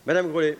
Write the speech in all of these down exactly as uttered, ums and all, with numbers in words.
Madame Grellet.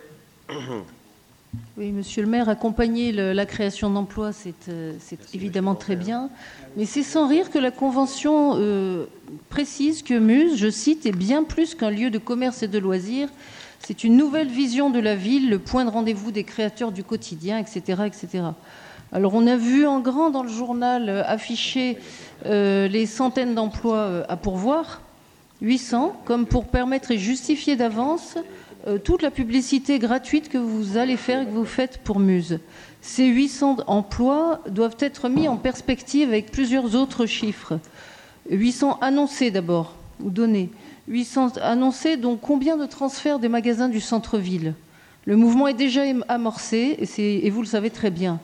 Oui, monsieur le maire, accompagner le, la création d'emplois, c'est euh, évidemment très bien, mais c'est sans rire que la Convention euh, précise que Muse, je cite, est bien plus qu'un lieu de commerce et de loisirs. C'est une nouvelle vision de la ville, le point de rendez-vous des créateurs du quotidien, et cetera, et cetera. Alors, on a vu en grand dans le journal euh, afficher euh, les centaines d'emplois euh, à pourvoir, huit cents, comme pour permettre et justifier d'avance euh, toute la publicité gratuite que vous allez faire et que vous faites pour Muse. Ces huit cents emplois doivent être mis en perspective avec plusieurs autres chiffres. huit cents annoncés d'abord, ou donnés. huit cents annoncés, donc combien de transferts des magasins du centre-ville? Le mouvement est déjà amorcé, et, et vous le savez très bien.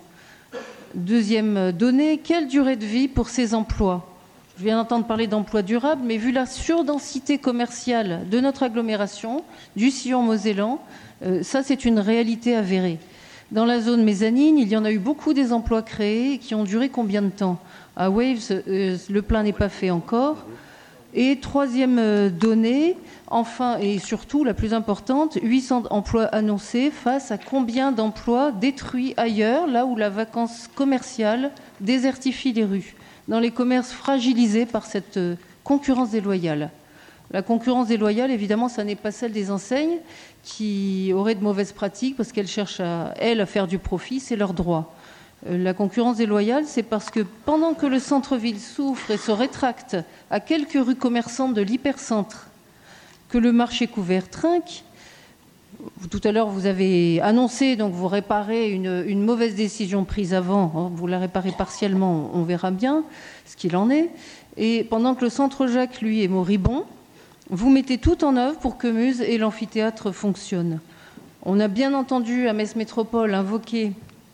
Deuxième donnée, quelle durée de vie pour ces emplois? Je viens d'entendre parler d'emplois durables, mais vu la surdensité commerciale de notre agglomération, du sillon mosellan, euh, ça c'est une réalité avérée. Dans la zone mezzanine, il y en a eu beaucoup des emplois créés qui ont duré combien de temps? À Waves, euh, le plein n'est pas fait encore. Et troisième euh, donnée, enfin et surtout la plus importante, huit cents emplois annoncés face à combien d'emplois détruits ailleurs, là où la vacance commerciale désertifie les rues, dans les commerces fragilisés par cette euh, concurrence déloyale. La concurrence déloyale, évidemment, ça n'est pas celle des enseignes qui auraient de mauvaises pratiques parce qu'elles cherchent, à, elles, à faire du profit, c'est leur droit. La concurrence déloyale, c'est parce que pendant que le centre-ville souffre et se rétracte à quelques rues commerçantes de l'hypercentre, que le marché couvert trinque, tout à l'heure vous avez annoncé, donc vous réparez une, une mauvaise décision prise avant, vous la réparez partiellement, on verra bien ce qu'il en est, et pendant que le centre Jacques, lui, est moribond, vous mettez tout en œuvre pour que Muse et l'amphithéâtre fonctionnent. On a bien entendu à Metz Métropole invoquer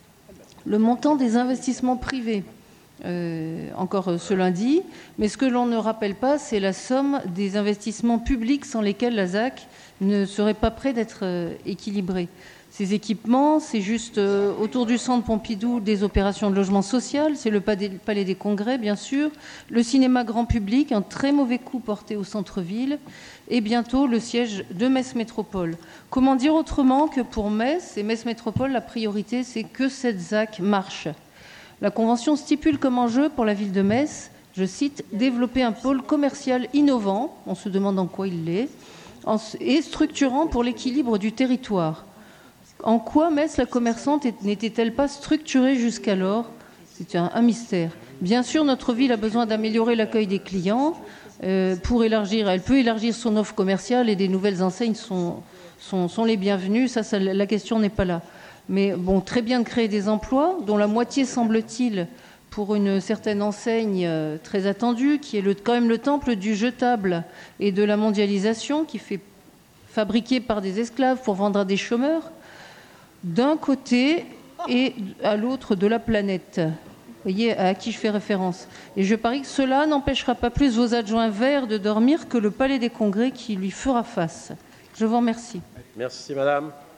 le montant des investissements privés, euh, encore ce lundi, mais ce que l'on ne rappelle pas, c'est la somme des investissements publics sans lesquels la Z A C ne serait pas près d'être euh, équilibrée. Ces équipements, c'est juste euh, autour du centre Pompidou des opérations de logement social, c'est le palais des congrès, bien sûr, le cinéma grand public, un très mauvais coup porté au centre-ville, et bientôt le siège de Metz Métropole. Comment dire autrement que pour Metz et Metz Métropole, la priorité, c'est que cette Z A C marche. La Convention stipule comme enjeu pour la ville de Metz, je cite, « développer un pôle commercial innovant », on se demande en quoi il l'est, et structurant pour l'équilibre du territoire. En quoi Metz, la commerçante, n'était-elle pas structurée jusqu'alors? C'est un, un mystère. Bien sûr, notre ville a besoin d'améliorer l'accueil des clients euh, pour élargir. Elle peut élargir son offre commerciale et des nouvelles enseignes sont, sont, sont les bienvenues. Ça, ça, la question n'est pas là. Mais bon, très bien de créer des emplois, dont la moitié, semble-t-il, pour une certaine enseigne euh, très attendue, qui est le, quand même le temple du jetable et de la mondialisation, qui fait fabriquer par des esclaves pour vendre à des chômeurs, d'un côté et à l'autre de la planète. Vous voyez à qui je fais référence. Et je parie que cela n'empêchera pas plus vos adjoints verts de dormir que le palais des congrès qui lui fera face. Je vous remercie. Merci, madame.